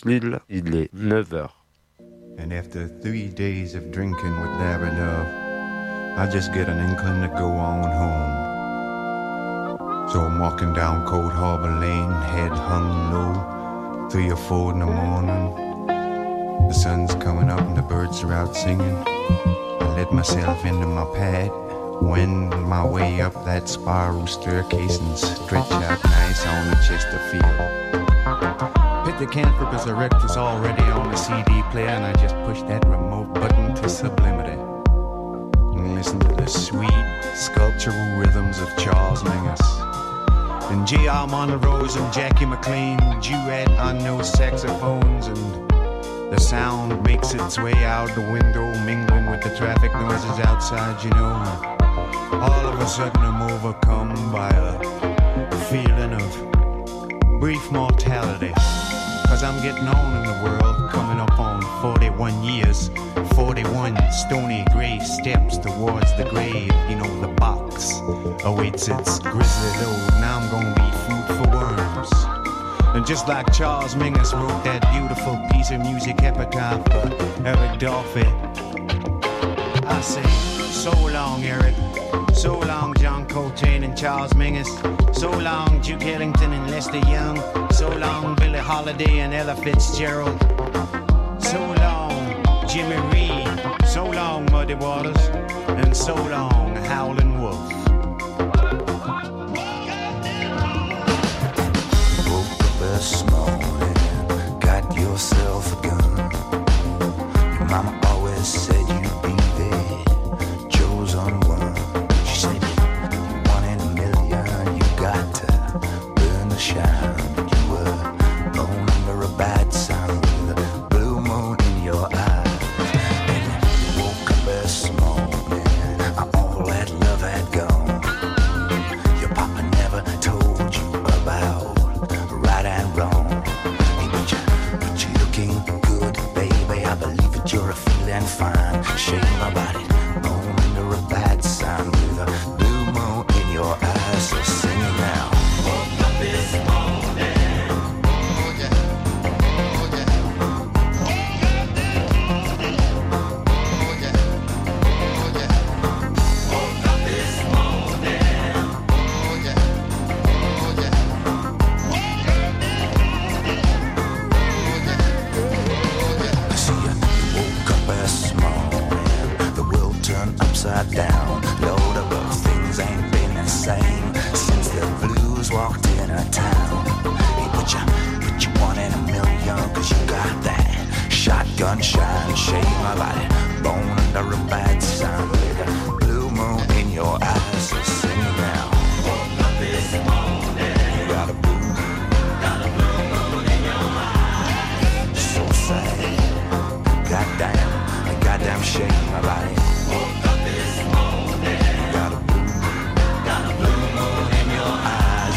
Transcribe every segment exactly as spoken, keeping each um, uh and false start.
Lille, il est neuf heures. And after three days of drinking with Larry Love, I just get an inkling to go on home. So I'm walking down Cold Harbor Lane, head hung low, three or four in the morning. The sun's coming up and the birds are out singing. I let myself into my pad, wend my way up that spiral staircase and stretch out nice on the Chesterfield. Pithecanthropus erectus already on the C D player, and I just push that remote button to sublimity and listen to the sweet sculptural rhythms of Charles Mingus and G R Monrose and Jackie McLean duet on those saxophones, and the sound makes its way out the window, mingling with the traffic noises outside, you know. All of a sudden I'm overcome by a feeling of brief mortality, 'cause I'm getting on in the world, coming up on forty-one years, forty-one stony gray steps towards the grave. You know, the box awaits its grisly load. Now I'm gonna be food for worms. And just like Charles Mingus wrote that beautiful piece of music epitaph for Eric Dolphy, I say, so long, Eric. So long, John Coltrane and Charles Mingus. So long, Duke Ellington and Lester Young. So long, Billie Holiday and Ella Fitzgerald. So long, Jimmy Reed. So long, Muddy Waters. And so long, Howlin' Wolf. Woke up this morning, got yourself a gun. Your mama always said you'd be there, chosen one. She said, one in a million, you got to burn the shine. But you were born under a bad sun with a blue moon in your eyes. And you woke up this morning, all that love had gone. Your papa never told you about right and wrong. Hey, but you, but you looking good, baby. I believe that you're a feeling fine. Shake my body, born under a bad sign with a blue moon in your eyes. So sing it now. Woke up this morning. Oh yeah, oh yeah. Oh yeah, oh yeah. Woke up this morning. Oh yeah, oh yeah. I see you woke up this morning, the world turned upside down. Lord, above things ain't been the same since the blues walked in a town. Hey, put you, put you one in a million, 'cause you got that shotgun shine. Shake my body, born under a bad sign with a blue moon in your eyes. So sing it now. Woke up this morning, you got a blue moon, got a blue moon in your eyes. So sad, goddamn, goddamn shake my body. Woke up this morning, you got a blue moon, got a blue moon in your eyes.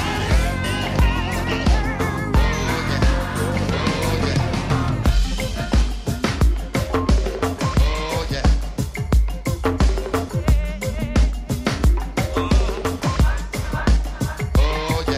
Oh yeah. Oh yeah.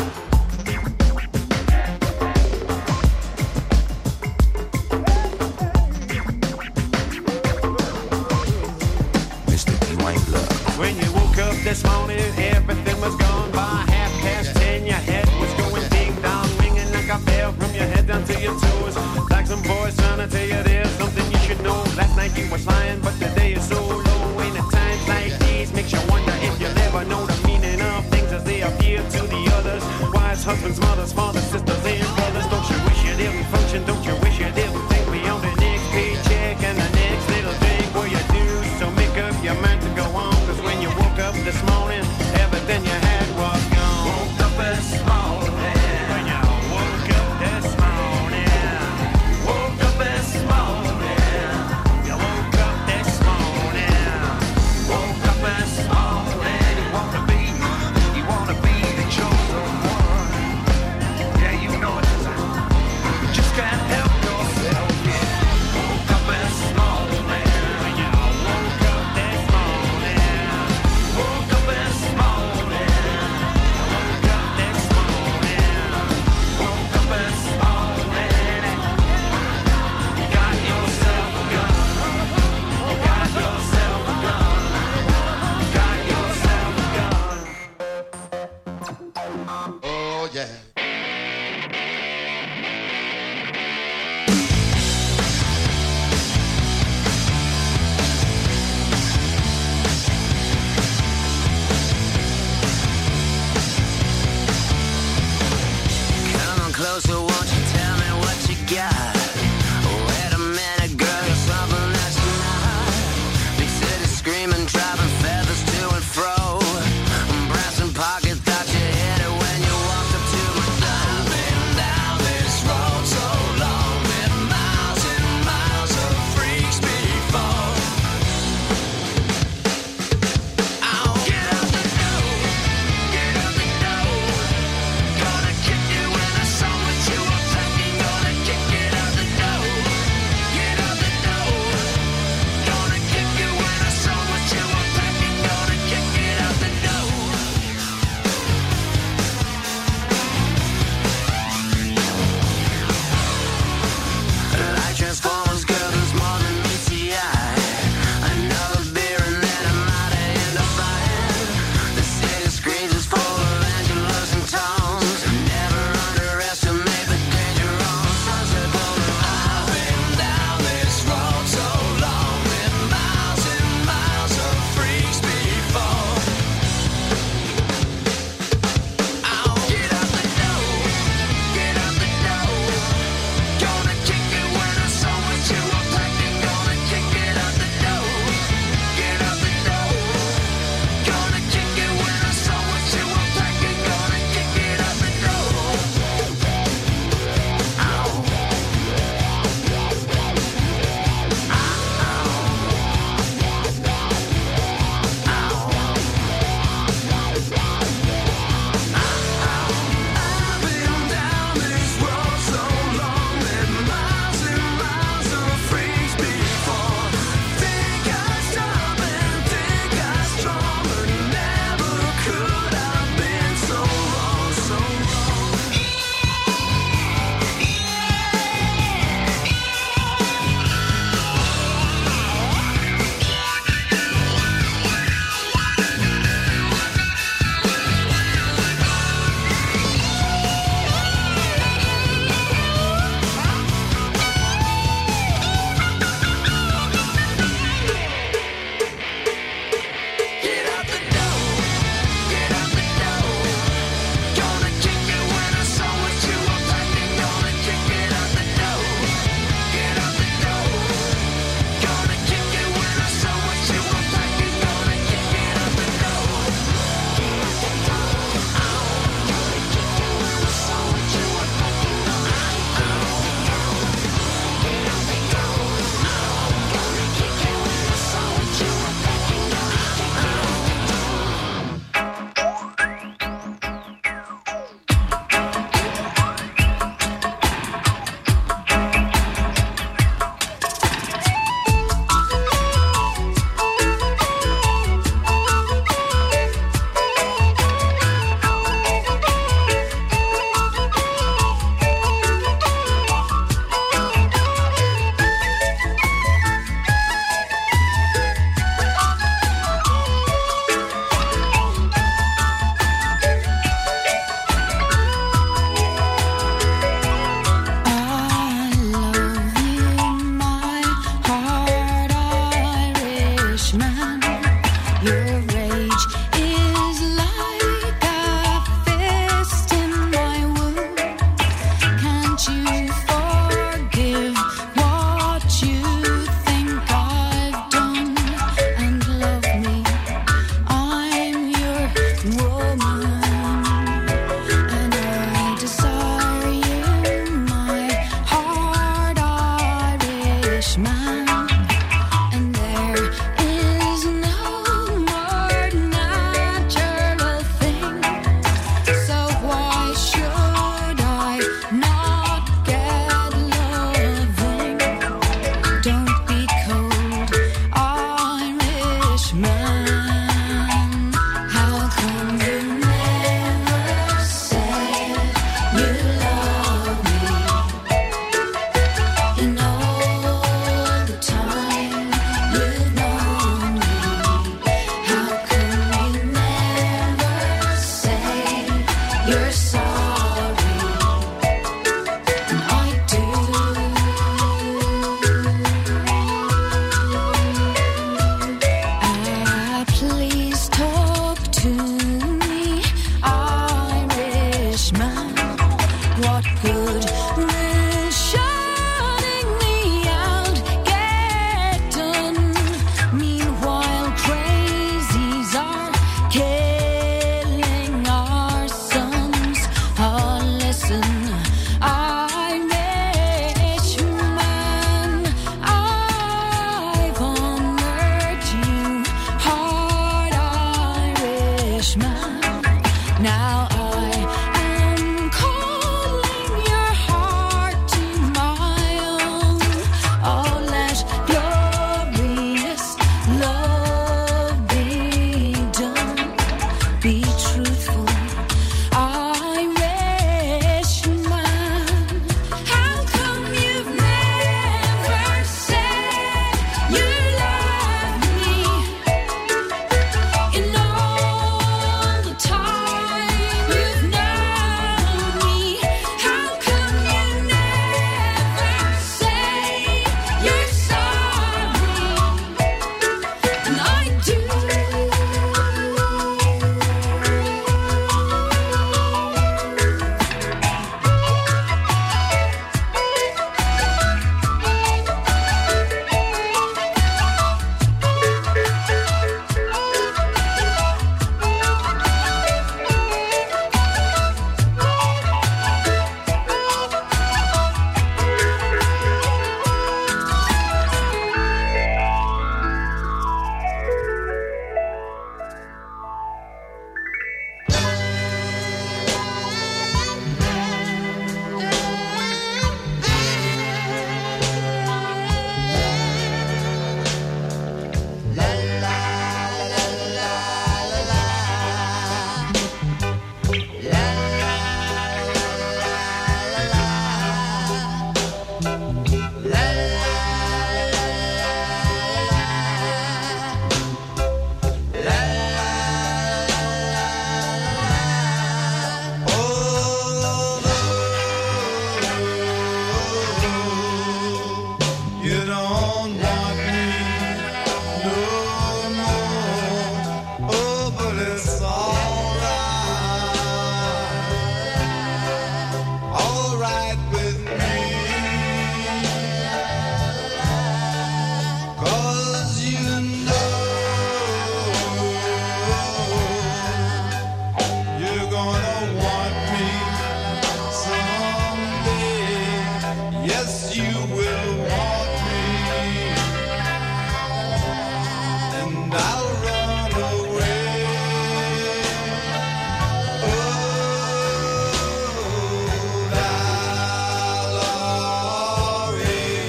Mister Dwayne Blood. When you woke up this morning, everything was gone. By half past ten, your head was going ding dong, ringing like a bell from your head down to your toes. Like some boys trying to tell you there's something you should know. Last night you was flying, but today is so low. And at times like these, makes you wonder if you'll ever know the meaning of things as they appear to the others. Wives, husbands, mothers, fathers, sisters, and brothers. Don't you wish you didn't function? Don't you wish you didn't think beyond the next paycheck and the next little thing? Well, you do, so make up your mind to go on. 'Cause when you woke up this morning, everything you had was gone. Woke up this morning. When you woke up this morning. Woke up this morning. got. Wait a minute, girl, you're something that you're not. Big city screaming, driving feathers to and fro. Brass in pocket, thought you hit it when you walked up to my door. I've been down this road so long, been miles and miles of freaks before. Oh, get out the door, get out the door. Gonna kick you when I saw what you were packing. Gonna kick it out the door, get out the door. Gonna kick you when I saw what you were packing. Gonna kick it out the door. Like Transformers, girl, there's more than meets the eye. Another beer and then I'm out of end up buying. The city screams is full of Angelos and Toms. Never underestimate the danger on Sunset Boulevard. I've been down this road so long, been miles and miles of freaks before. Oh, get out the door, get out the door. Gonna kick it when I saw what you were packing. Gonna kick it out the door, get out the door. Gonna kick it when I saw what you were packing. Gonna kick it out the door. Ow. I've been down this road so long, been miles and miles of freaks before. Think I'm strong and think I'm strong, but never could I've been so wrong, so wrong. Get out the door, get out the door. Gonna kick it when I saw what you were packing. Gonna kick it out the door, get out the door. Gonna kick it when I saw what you were packing. Gonna kick it out the door. I love you, my heart Irishman. Your rage is like a fist in my wound. Can't you forgive what you think I've done and love me? I'm your woman, and I desire you, my heart Irishman. And there is no more natural thing. So why should I not get loving? Don't be cold, Irishman. How come you never say you love me? In all the Yes, you will want me, and I'll run away. Oh, Valerie,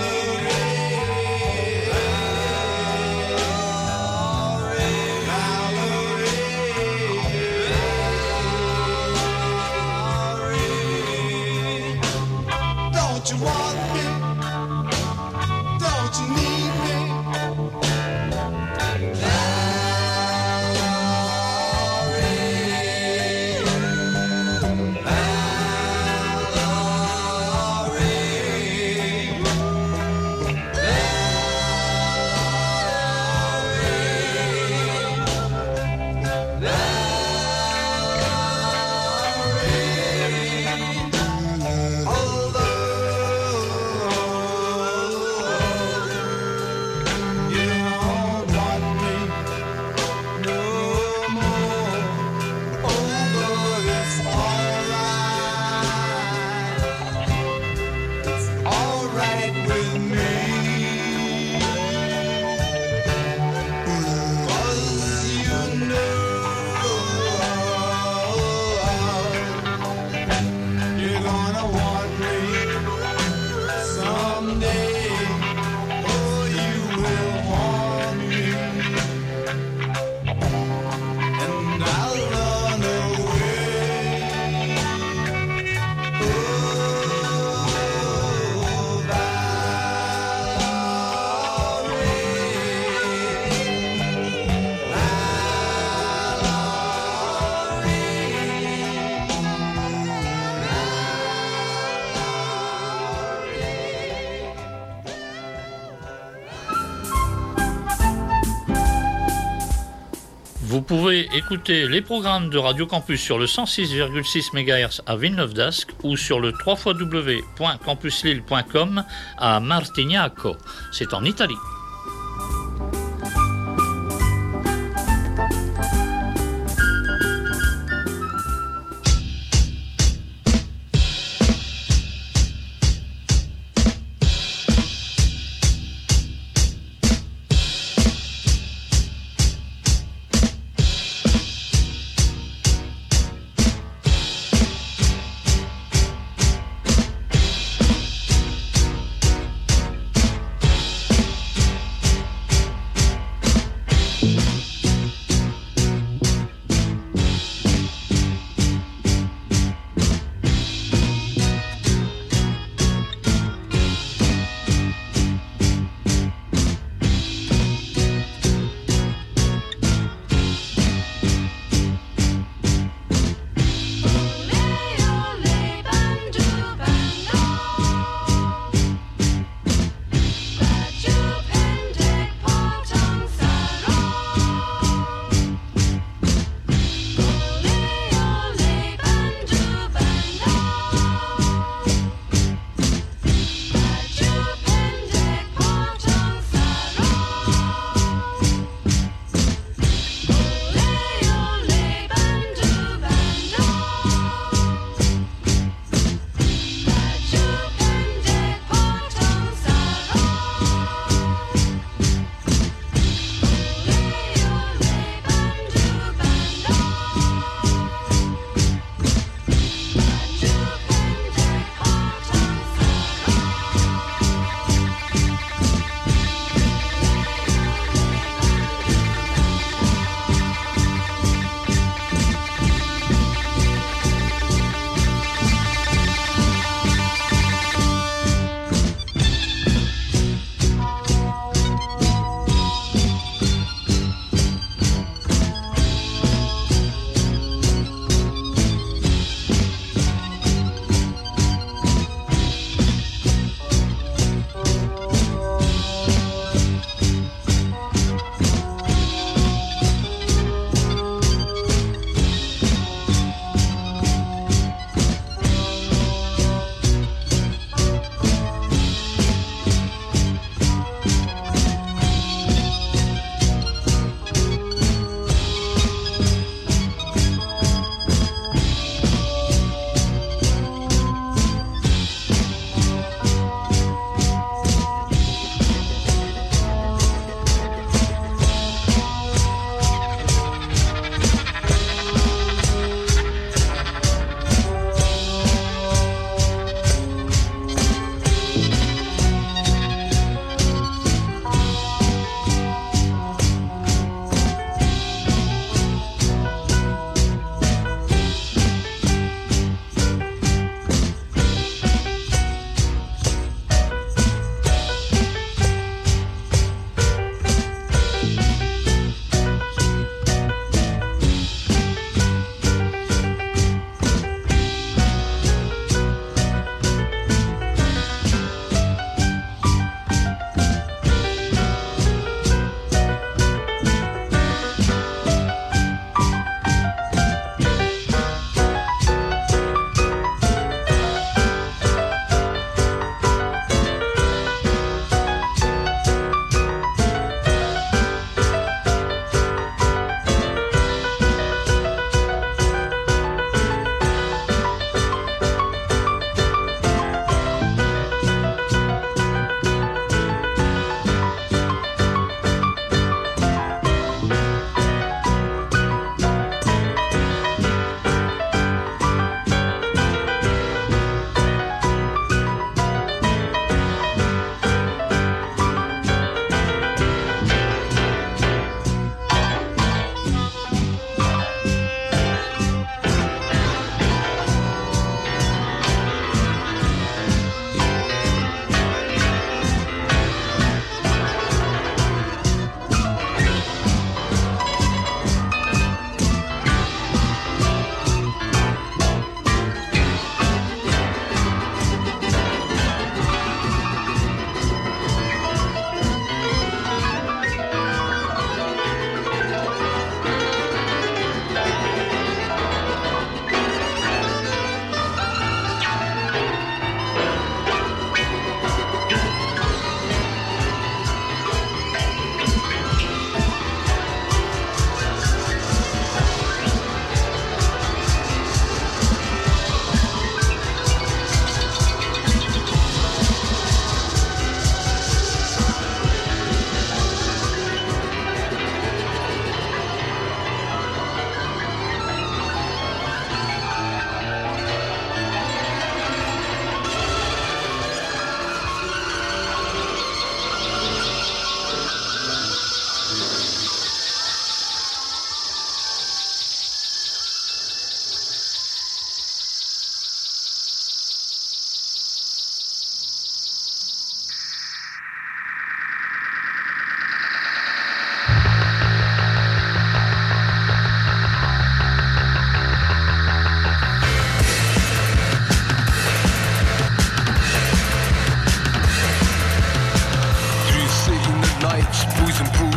Valerie, Valerie. Don't you want me? Don't you need me? Vous pouvez écouter les programmes de Radio Campus sur le cent six virgule six mégahertz à Villeneuve-d'Ascq ou sur le w w w point campus lille point com à Martignaco. C'est en Italie. Thank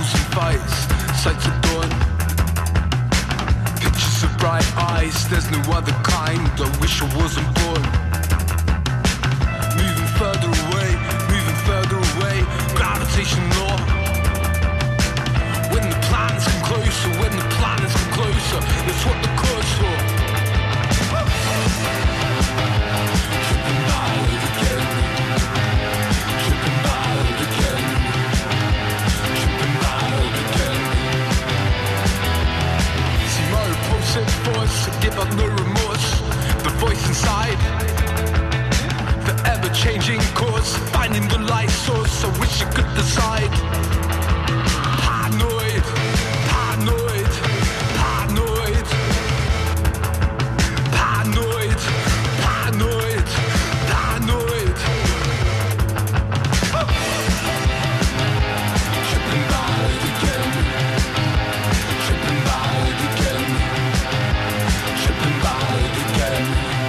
battles and fights, sights of dawn. Pictures of bright eyes, there's no other kind. I wish I wasn't born. Moving further away, moving further away. Gravitation law. When the planets come closer, when the planets come closer, that's what the code's for. Tripping ballad again. Tripping ballad again. Tripping ballad again. See my repulsive force, give up no remorse. The voice inside, the ever-changing course, finding the light source. I wish I could decide. Paranoid, paranoid, paranoid, paranoid, paranoid, paranoid. Tripping ballad again. Tripping ballad again. Tripping ballad again.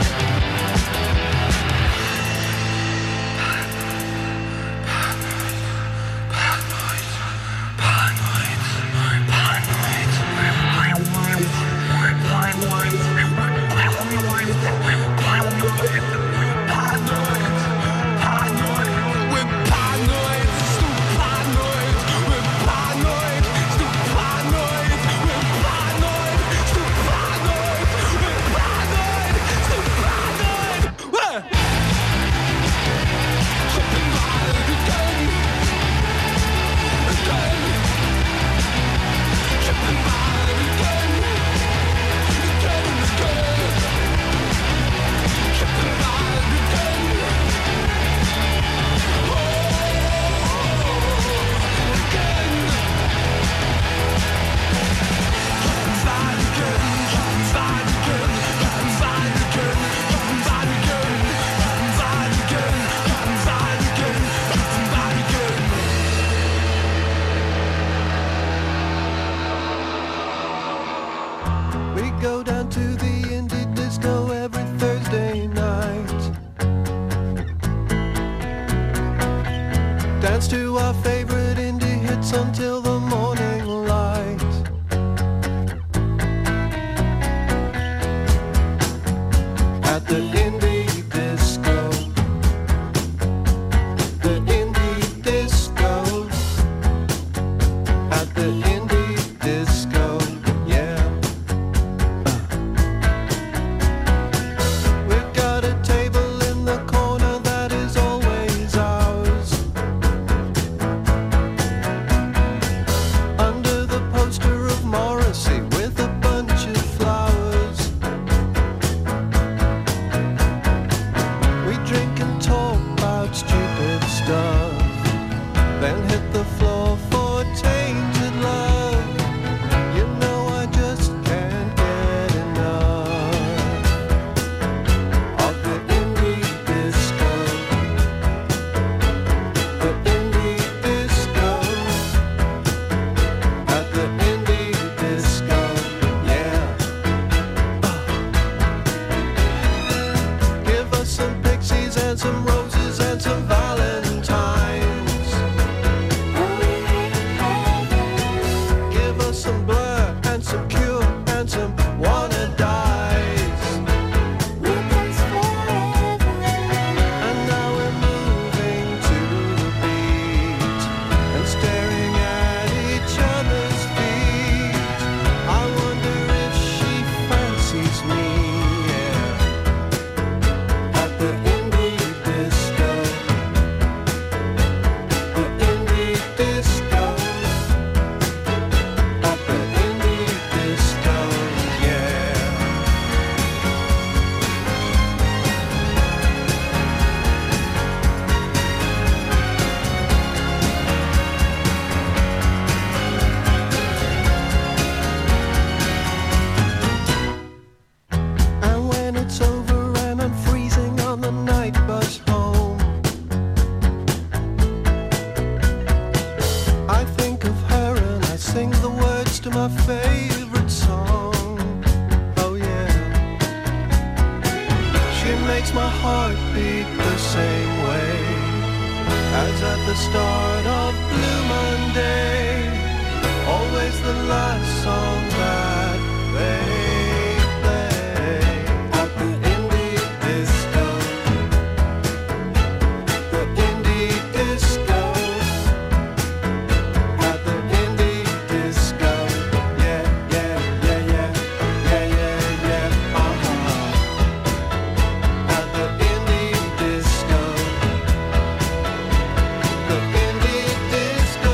makes my heart beat the same way as at the start of Blue Monday. the last song that they play at the indie disco. The indie disco. At the indie disco. Yeah, yeah, yeah, yeah, yeah, yeah, yeah, uh-huh. At the indie disco. The indie disco.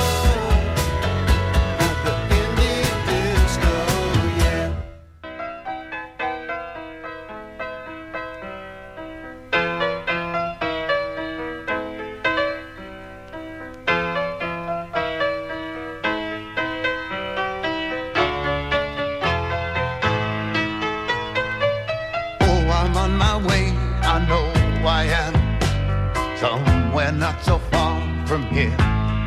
At the indie disco, yeah. Oh, I'm on my way, I know I am. Somewhere not so far from here.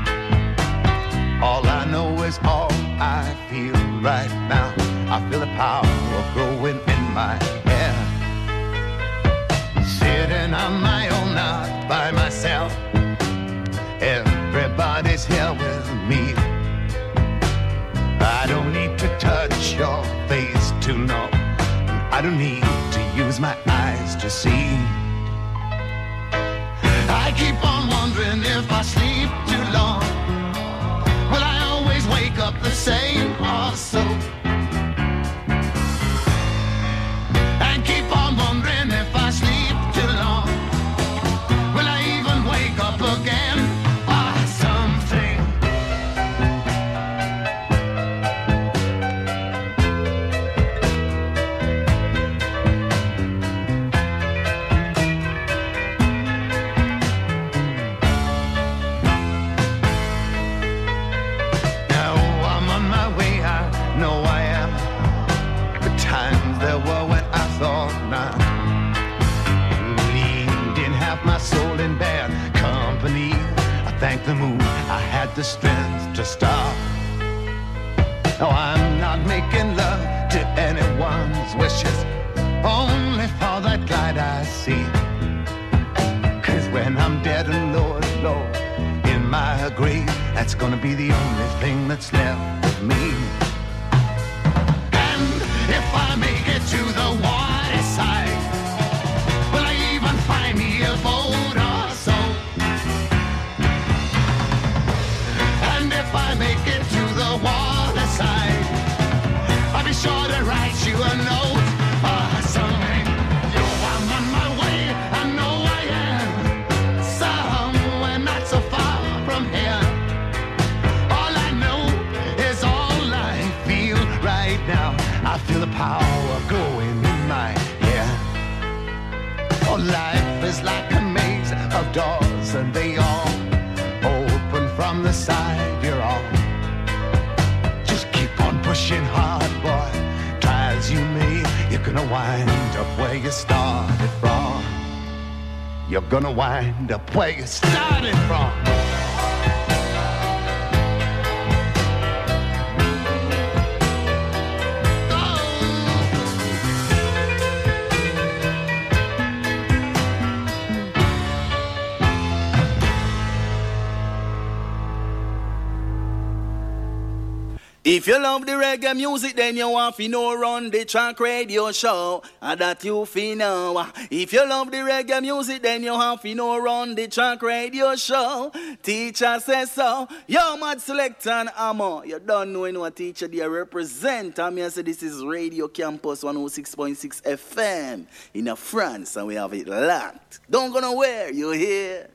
All I know is all I feel right now. I feel the power growing in my hair. Sitting on my own, not by myself. Everybody's here with me. I don't need to touch your face to know. I don't need to use my eyes to see. I keep on wondering if I sleep too long. Will I always wake up the same or so? And keep on wondering if I sleep too long. Will I even wake up again or something? Now I'm on my way, I know I am. The times there were when I thought not. Believed didn't have my soul in bad company. I thank the moon I had the strength to stop. No, I'm not making love to anyone's wishes, only for that light I see. Cause when I'm dead and Lord, Lord, in my grave, that's gonna be the only thing that's left of me. And if I make it to the water side, will I even find me a boat or so? And if I make it to the water side, I'll be sure to write you a note or something. Yo, I'm on my way, I know I am. Somewhere not so far from here. All I know is all I feel right now. I feel the power growing in my hair. Oh, life is like a maze of doors, and they all open from the side you're on. Just keep on pushing hard, boy. Try as you may, you're gonna wind up where you started from. You're gonna wind up where you started from. If you love the reggae music, then you want to know run the track radio show, and that you feel know. If you love the reggae music, then you have to know run the track radio show. Teacher says so. Yo, Mad Selector and Amo, you don't know what teacher they represent. I mean, say this is Radio Campus one oh six point six F M in France, and we have it locked. Don't go nowhere, you hear?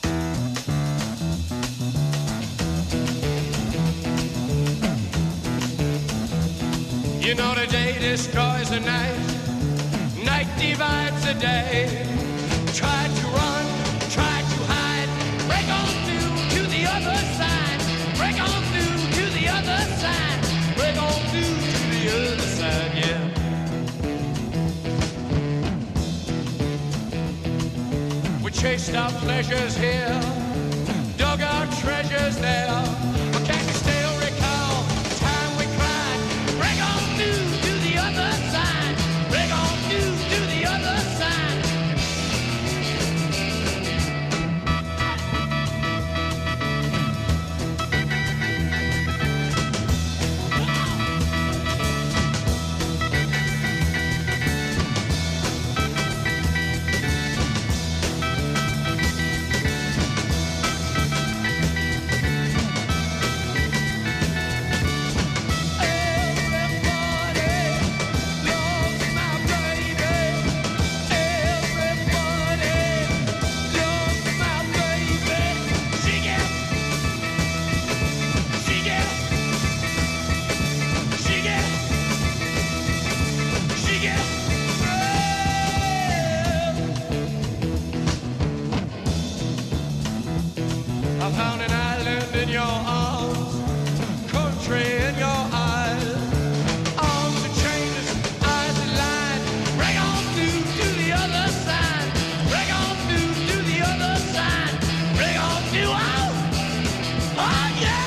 You know the day destroys the night, night divides the day. Try to run, try to hide, break on through to the other side, break on through to the other side, break on through to the other side, yeah. We chased our pleasures here, dug our treasures there, but can you still recall the time we cried? Break on through to the other side, break on through to the other side. I found an island in your arms, country in your eyes. Arms are chainless, eyes are lined. Break on through to the other side. Break on through to the other side. Break on through, oh, oh yeah!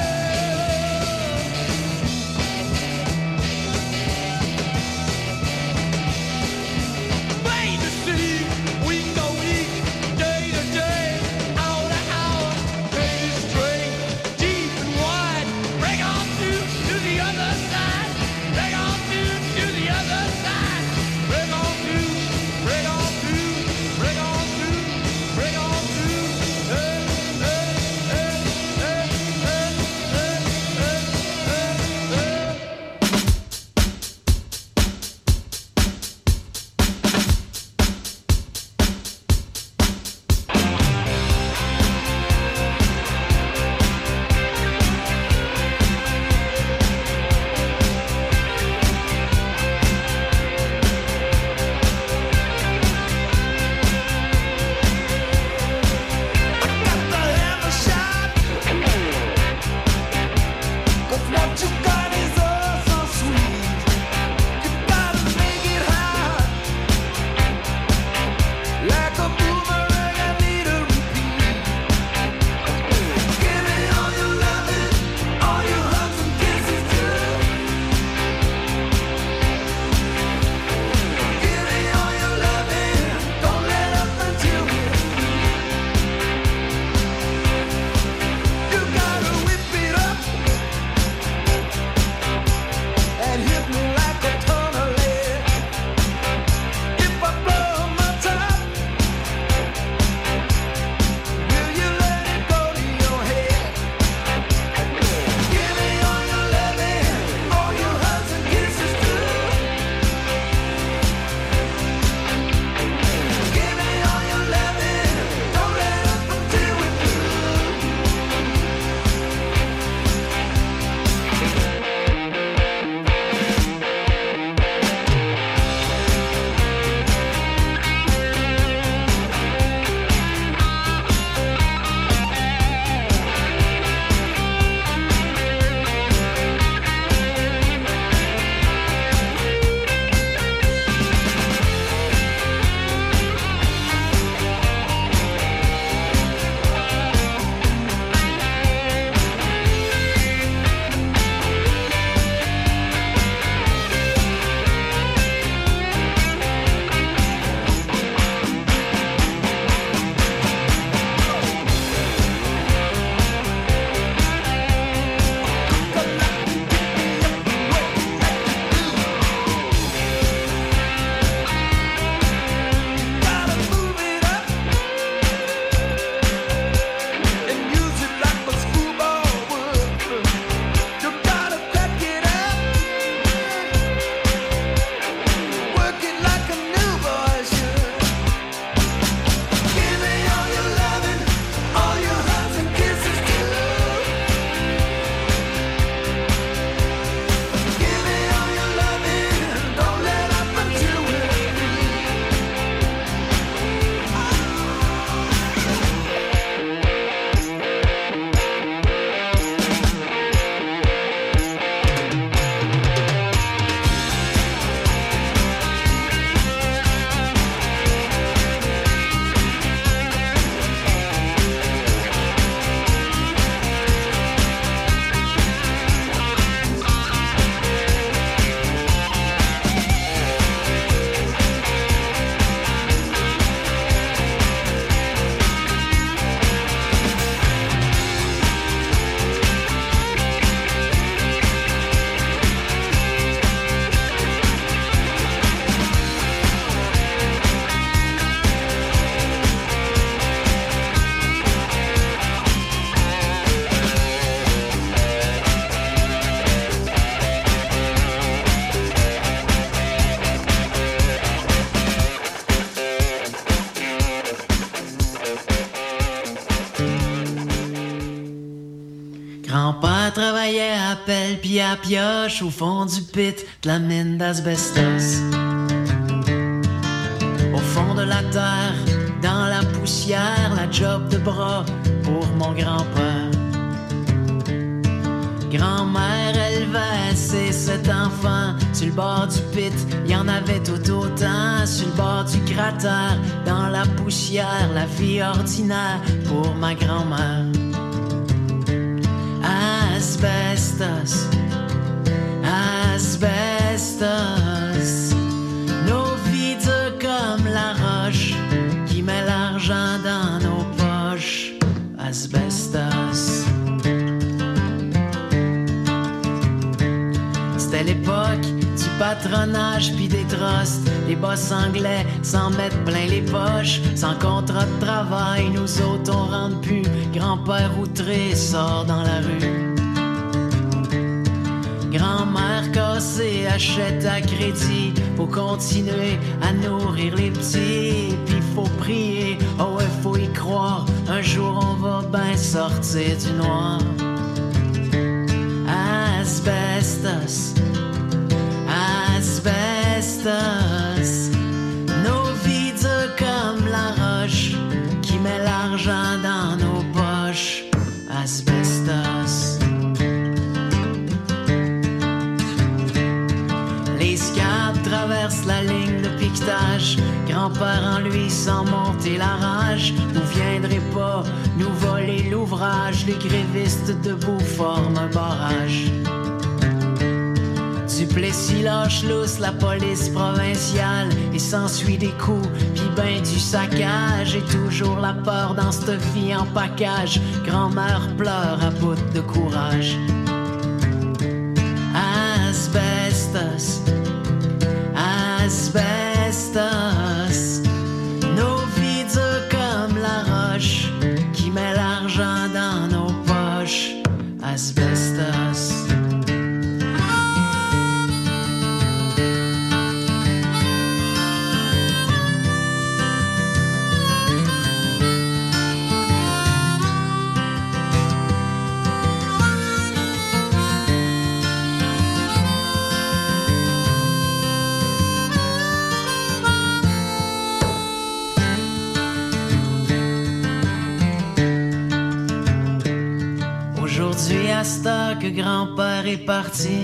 Grand-père travaillait à pelle pis à pioche au fond du pit de la mine d'asbestos. Au fond de la terre, dans la poussière, la job de bras pour mon grand-père. Grand-mère élevait ses sept enfants. Sur le bord du pit, il y en avait tout autant. Sur le bord du cratère, dans la poussière, la vie ordinaire pour ma grand-mère. Asbestos, asbestos, nos vies dures comme la roche qui met l'argent dans nos poches. Asbestos. C'était l'époque du patronage pis des trusts. Les boss anglais s'en mettent plein les poches. Sans contrat de travail, nous autres on rentre plus. Grand-père outré sort dans la rue. Grand-mère cassée achète à crédit. Faut continuer à nourrir les petits. Pis faut prier, oh ouais faut y croire. Un jour on va ben sortir du noir. Asbestos, asbestos, nos vies dures comme la roche qui met l'argent dans nos poches. Asbestos. Les scabs traversent la ligne de piquetage. Grand-père en lui sans monter la rage. Vous viendrez pas nous voler l'ouvrage. Les grévistes debout forment un barrage. Duplessis lâche lousse la police provinciale et s'ensuit des coups, pis ben du saccage. Et toujours la peur dans cette vie en package. Grand-mère pleure à bout de courage. Asbestos, asbestos, nos vies dures comme la roche qui met l'argent dans nos poches. Asbestos. Aujourd'hui, à cette heure que grand-père est parti,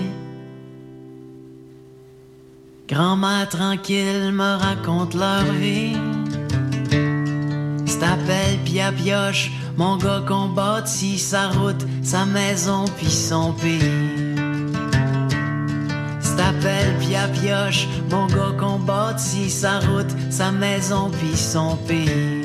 grand-mère tranquille me raconte leur vie. C'est à pelle pis à pioche, mon gars qu'on bâtit sa route, sa maison pis son pays. C'est à pelle pis à pioche, mon gars qu'on bâtit sa route, sa maison pis son pays.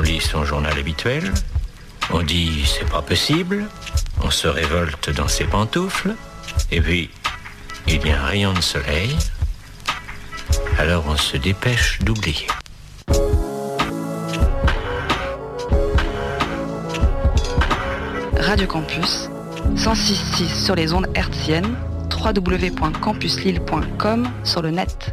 lit son journal habituel, on dit c'est pas possible, on se révolte dans ses pantoufles, et puis il y a un rayon de soleil, alors on se dépêche d'oublier. Radio Campus, cent six virgule six sur les ondes hertziennes, w w w point campus lille point com sur le net.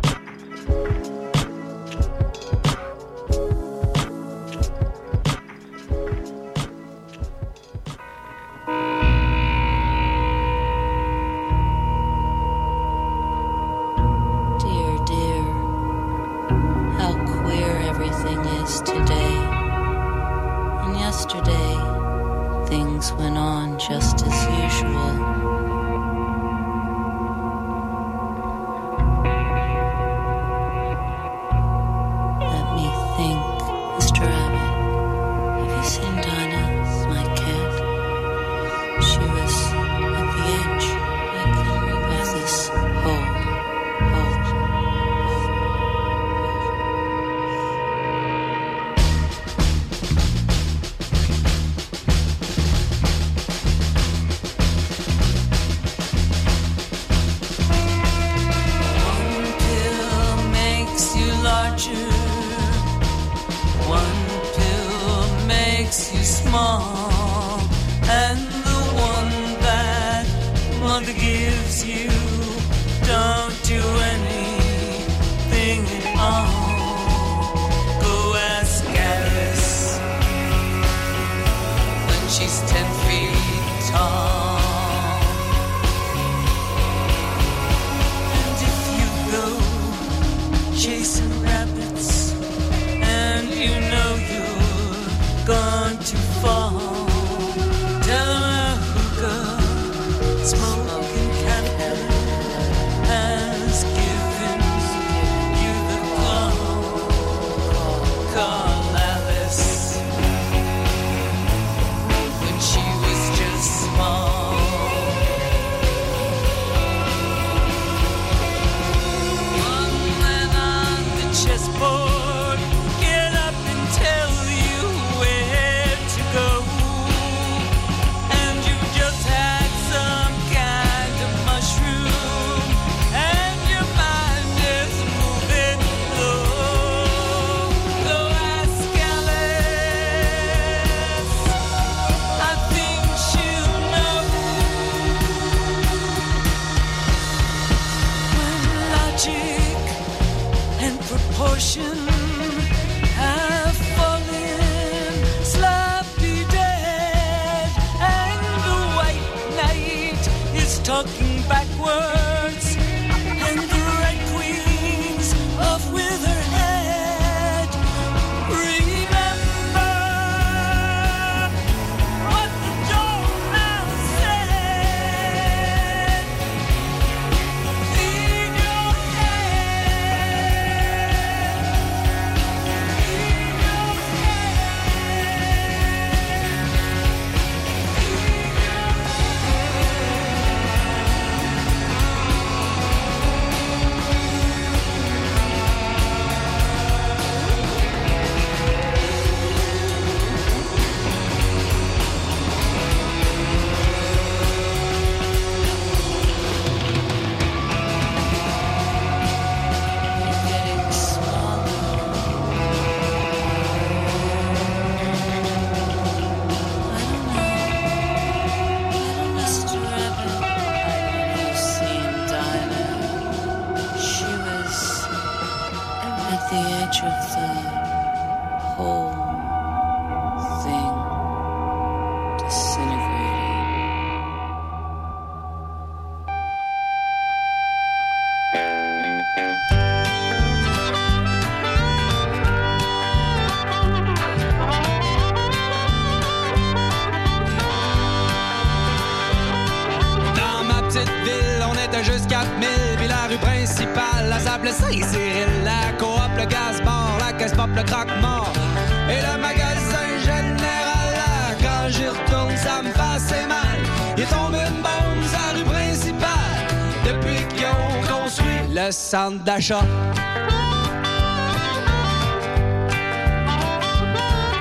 Juste quatre mille, puis la rue principale, la s'appelait Saint-Cyril, la coop, le gaz-bar, la caisse pop, le croque-mort, et le magasin général, là, quand j'y retourne, ça me fait mal. Il est tombé une bombe sur la rue principale, depuis qu'ils ont construit le centre d'achat.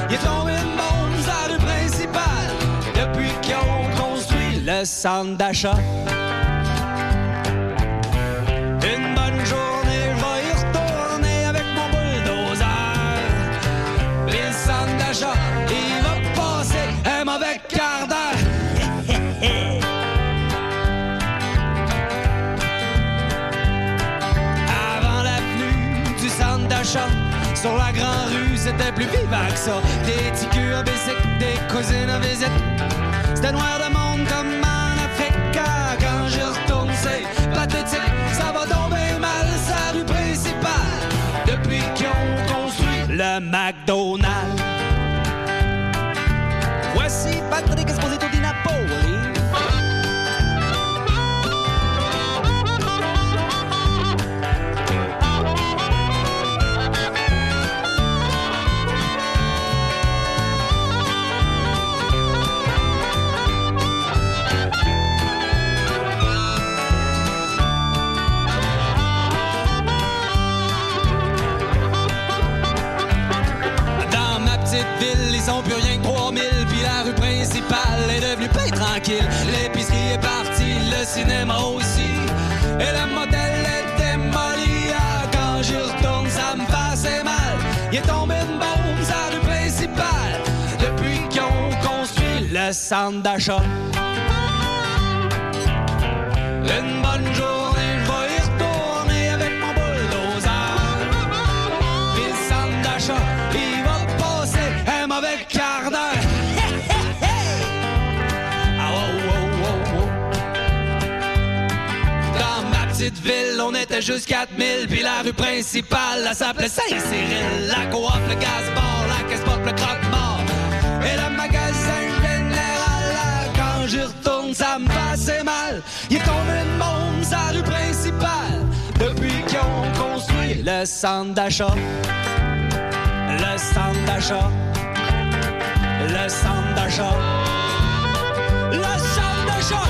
Il est tombé une bombe sur la rue principale depuis qu'ils ont construit le centre d'achat. Une bonne journée, je vais y retourner avec mon bulldozer. Puis le centre d'achat, il va passer un mauvais quart d'heure. Avant l'avenue du centre d'achat, sur la grande rue, c'était plus vivant que ça. Des ticures bicycles, des cousines en visite. C'était noir de monde comme en Afrique. Quand j'y retourne, c'est pathétique. Ça va tomber mal, sa rue principale. Depuis qu'ils ont construit le McDonald's. Voici Patrick Esposito di Napoli. Ville, ils ont plus rien que trois mille, puis la rue principale est devenue plein tranquille. L'épicerie est partie, le cinéma aussi, et le modèle est démoli. Ah, quand j'y retourne, ça me fait mal. Il est tombé une bombe sur la rue principale depuis qu'ils ont construit le centre d'achat. Une bonne journée, je vais y retourner avec mon bulldozer. Puis le centre d'achat, il va un mauvais quart d'heure. Ah, oh, oh, oh, oh. Dans ma petite ville, on était juste quatre mille. Puis la rue principale, elle s'appelait Saint-Cyril. La coop, le gaz-bar, la caisse-pop, le croque-mort. Et le magasin général, là, quand j'y retourne, ça me passait mal. Il est tombé une bombe sur la rue principale depuis qu'ils ont construit le centre d'achat. Le centre d'achat. Le centre d'achat. Le centre d'achat.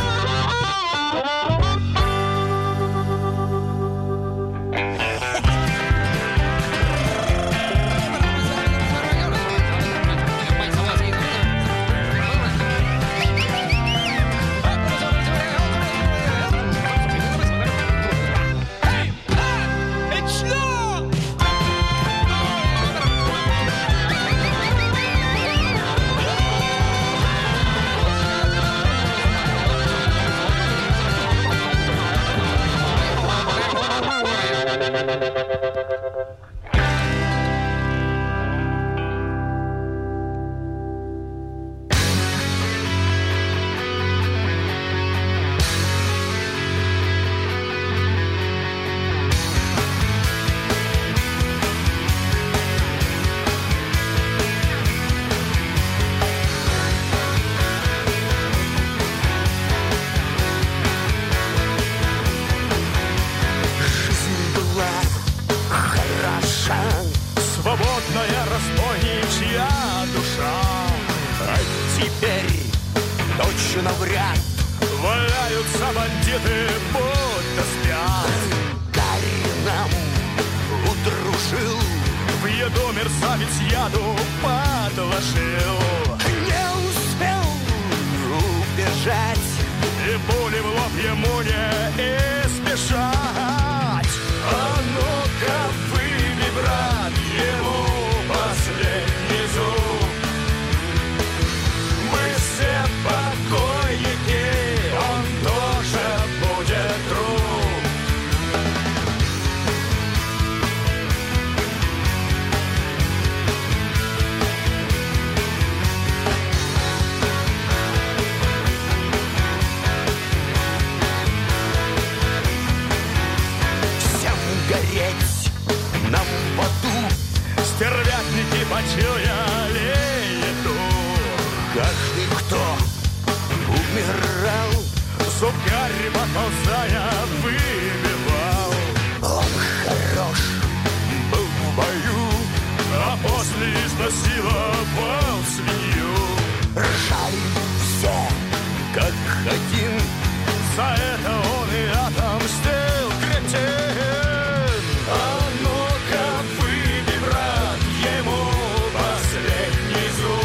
А ну-ка, выпей, брат, ему последний réseau.